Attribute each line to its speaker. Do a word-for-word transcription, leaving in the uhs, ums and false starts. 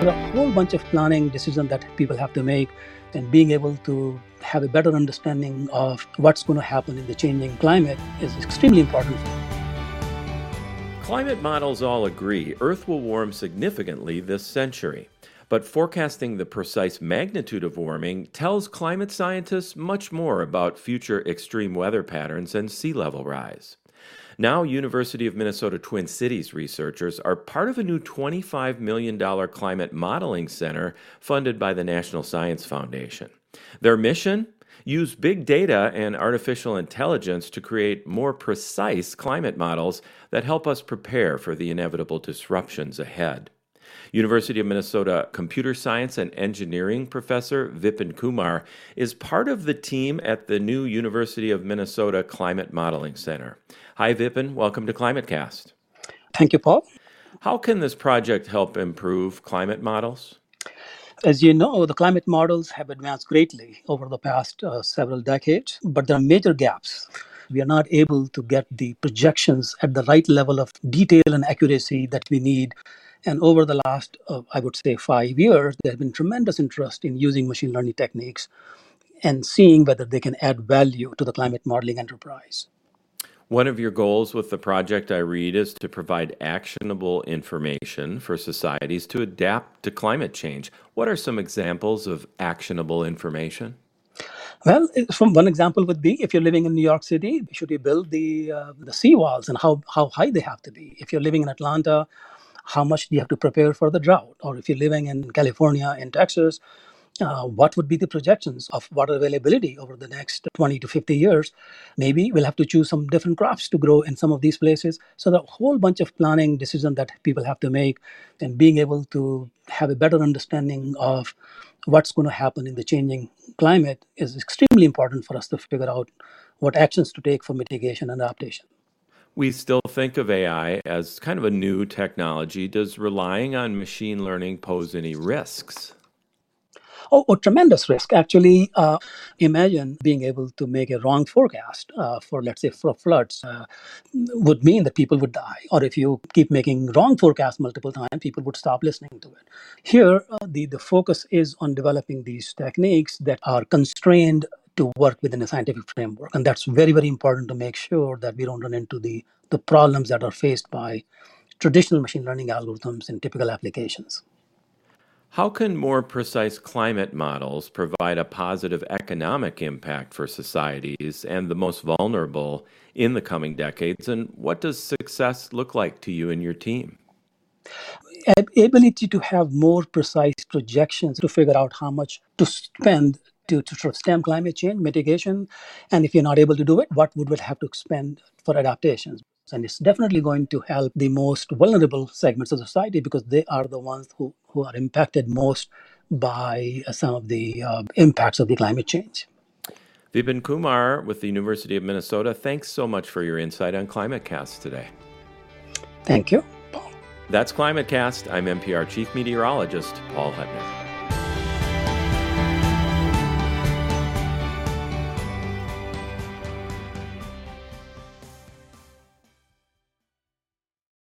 Speaker 1: There are a whole bunch of planning decisions that people have to make, and being able to have a better understanding of what's going to happen in the changing climate is extremely important.
Speaker 2: Climate models all agree Earth will warm significantly this century. But forecasting the precise magnitude of warming tells climate scientists much more about future extreme weather patterns and sea level rise. Now, University of Minnesota Twin Cities researchers are part of a new twenty-five million dollars climate modeling center funded by the National Science Foundation. Their mission? Use big data and artificial intelligence to create more precise climate models that help us prepare for the inevitable disruptions ahead. University of Minnesota computer science and engineering professor Vipin Kumar is part of the team at the new University of Minnesota Climate Modeling Center. Hi, Vipin. Welcome to ClimateCast.
Speaker 1: Thank you, Paul.
Speaker 2: How can this project help improve climate models?
Speaker 1: As you know, the climate models have advanced greatly over the past uh, several decades, but there are major gaps. We are not able to get the projections at the right level of detail and accuracy that we need. And over the last, uh, I would say, five years, there has been tremendous interest in using machine learning techniques and seeing whether they can add value to the climate modeling enterprise.
Speaker 2: One of your goals with the project, I read, is to provide actionable information for societies to adapt to climate change. What are some examples of actionable information?
Speaker 1: Well, from one example would be if you're living in New York City, should you build the uh, the seawalls and how, how high they have to be? If you're living in Atlanta, how much do you have to prepare for the drought? Or if you're living in California, in Texas, uh, what would be the projections of water availability over the next twenty to fifty years? Maybe we'll have to choose some different crops to grow in some of these places. So there are a whole bunch of planning decisions that people have to make, and being able to have a better understanding of what's going to happen in the changing climate is extremely important for us to figure out what actions to take for mitigation and adaptation.
Speaker 2: We still think of A I as kind of a new technology. Does relying on machine learning pose any risks?
Speaker 1: Oh, oh tremendous risk. Actually, uh, imagine being able to make a wrong forecast uh, for, let's say, for floods uh, would mean that people would die. Or if you keep making wrong forecasts multiple times, people would stop listening to it. Here, uh, the, the focus is on developing these techniques that are constrained to work within a scientific framework. And that's very, very important to make sure that we don't run into the, the problems that are faced by traditional machine learning algorithms in typical applications.
Speaker 2: How can more precise climate models provide a positive economic impact for societies and the most vulnerable in the coming decades? And what does success look like to you and your team?
Speaker 1: Ability to have more precise projections to figure out how much to spend to, to sort of stem climate change mitigation. And if you're not able to do it, what would we have to spend for adaptations? And it's definitely going to help the most vulnerable segments of society because they are the ones who, who are impacted most by some of the uh, impacts of the climate change.
Speaker 2: Vipin Kumar with the University of Minnesota, thanks so much for your insight on ClimateCast today.
Speaker 1: Thank you.
Speaker 2: That's ClimateCast. I'm N P R Chief Meteorologist Paul Hutner.